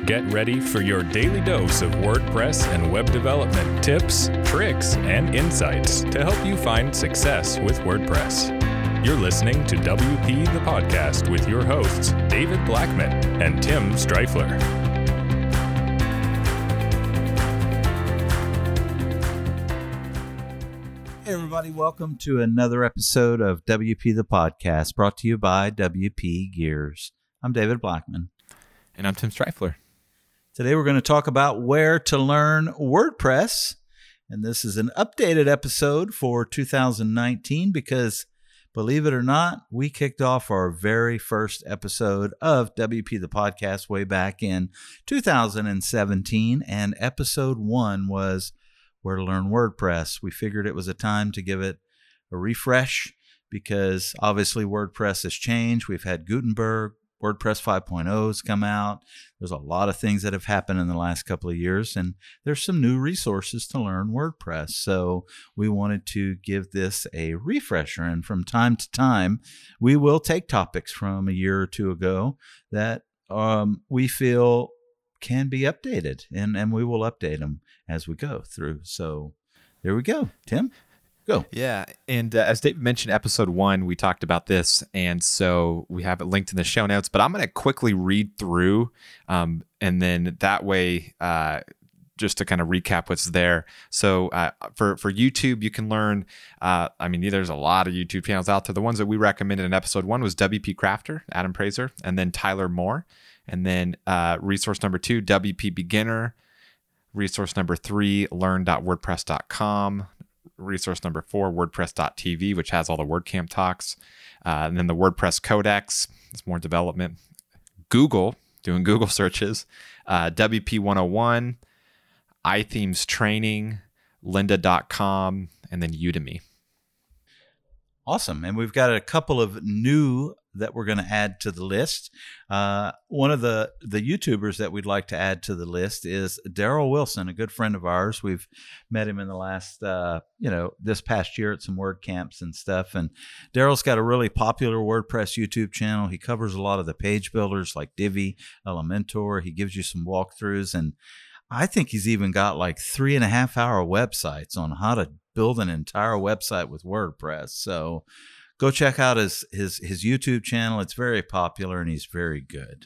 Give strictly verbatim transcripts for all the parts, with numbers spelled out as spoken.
Get ready for your daily dose of WordPress and web development tips, tricks, and insights to help you find success with WordPress. You're listening to W P the Podcast with your hosts, David Blackman and Tim Streifler. Hey everybody, welcome to another episode of W P the Podcast, brought to you by W P Gears. I'm David Blackman. And I'm Tim Streifler. Today we're going to talk about where to learn WordPress. And this is an updated episode for two thousand nineteen because, believe it or not, we kicked off our very first episode of W P the Podcast way back in two thousand seventeen. And episode one was where to learn WordPress. We figured it was a time to give it a refresh because obviously WordPress has changed. We've had Gutenberg, WordPress five point oh has come out. There's a lot of things that have happened in the last couple of years, and there's some new resources to learn WordPress. So we wanted to give this a refresher, and from time to time, we will take topics from a year or two ago that um, we feel can be updated, and, and we will update them as we go through. So there we go. Tim, go. Yeah, and uh, as Dave mentioned, episode one, we talked about this, and so we have it linked in the show notes, but I'm going to quickly read through, um, and then that way, uh, just to kind of recap what's there. So uh, for, for YouTube, you can learn, uh, I mean, there's a lot of YouTube channels out there. The ones that we recommended in episode one was W P Crafter, Adam Praiser, and then Tyler Moore. And then uh, resource number two, W P Beginner. Resource number three, learn dot wordpress dot com. Resource number four, WordPress dot T V, which has all the WordCamp talks. Uh, and then the WordPress Codex, it's more development. Google, doing Google searches. Uh, W P one oh one, iThemes Training, lynda dot com, and then Udemy. Awesome. And we've got a couple of new that we're going to add to the list. Uh, one of the, the YouTubers that we'd like to add to the list is Daryl Wilson, a good friend of ours. We've met him in the last, uh, you know, this past year at some WordCamps and stuff. And Daryl's got a really popular WordPress YouTube channel. He covers a lot of the page builders like Divi, Elementor. He gives you some walkthroughs. And I think he's even got like three and a half hour websites on how to build an entire website with WordPress. So go check out his, his, his YouTube channel. It's very popular and he's very good.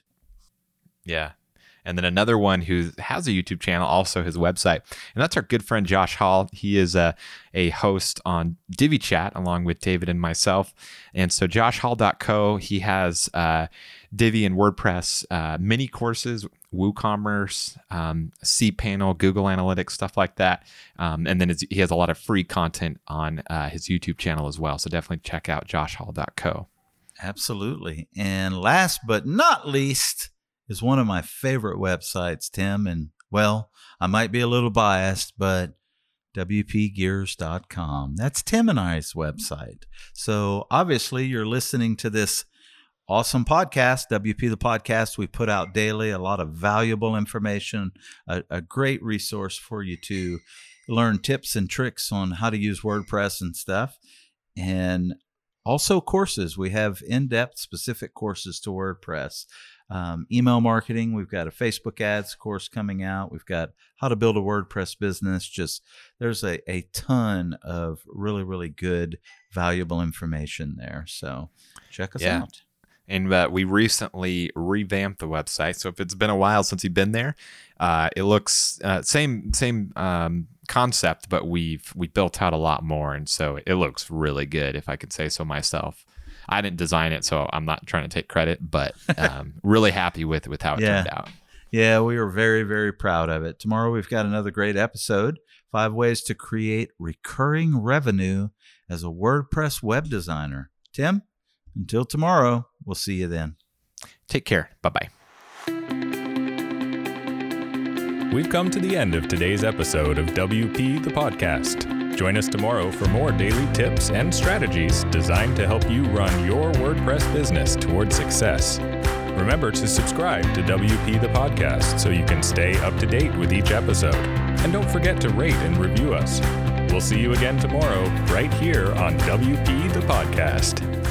Yeah. And then another one who has a YouTube channel, also his website. And that's our good friend, Josh Hall. He is a, a host on Divi Chat along with David and myself. And so josh hall dot co, he has uh, Divi and WordPress uh, mini courses, WooCommerce, um, cPanel, Google Analytics, stuff like that. Um, and then it's, he has a lot of free content on uh, his YouTube channel as well. So definitely check out josh hall dot co. Absolutely. And last but not least is one of my favorite websites, Tim. And, well, I might be a little biased, but W P gears dot com. That's Tim and I's website. So obviously you're listening to this awesome podcast, W P the Podcast. We put out daily a lot of valuable information, a, a great resource for you to learn tips and tricks on how to use WordPress and stuff. And also courses. We have in-depth specific courses to WordPress. Um, email marketing. We've got a Facebook ads course coming out. We've got how to build a WordPress business. Just there's a, a ton of really, really good, valuable information there. So check us yeah. out. And uh, we recently revamped the website. So if it's been a while since you've been there, uh, it looks uh, same same um, concept, but we've we built out a lot more, and so it looks really good, if I could say so myself. I didn't design it, so I'm not trying to take credit, but um, really happy with with how it yeah. turned out. Yeah, we are very, very proud of it. Tomorrow we've got another great episode, five ways to create recurring revenue as a WordPress web designer. Tim, until tomorrow, we'll see you then. Take care. Bye-bye. We've come to the end of today's episode of W P the Podcast. Join us tomorrow for more daily tips and strategies designed to help you run your WordPress business toward success. Remember to subscribe to W P the Podcast so you can stay up to date with each episode. And don't forget to rate and review us. We'll see you again tomorrow right here on W P the Podcast.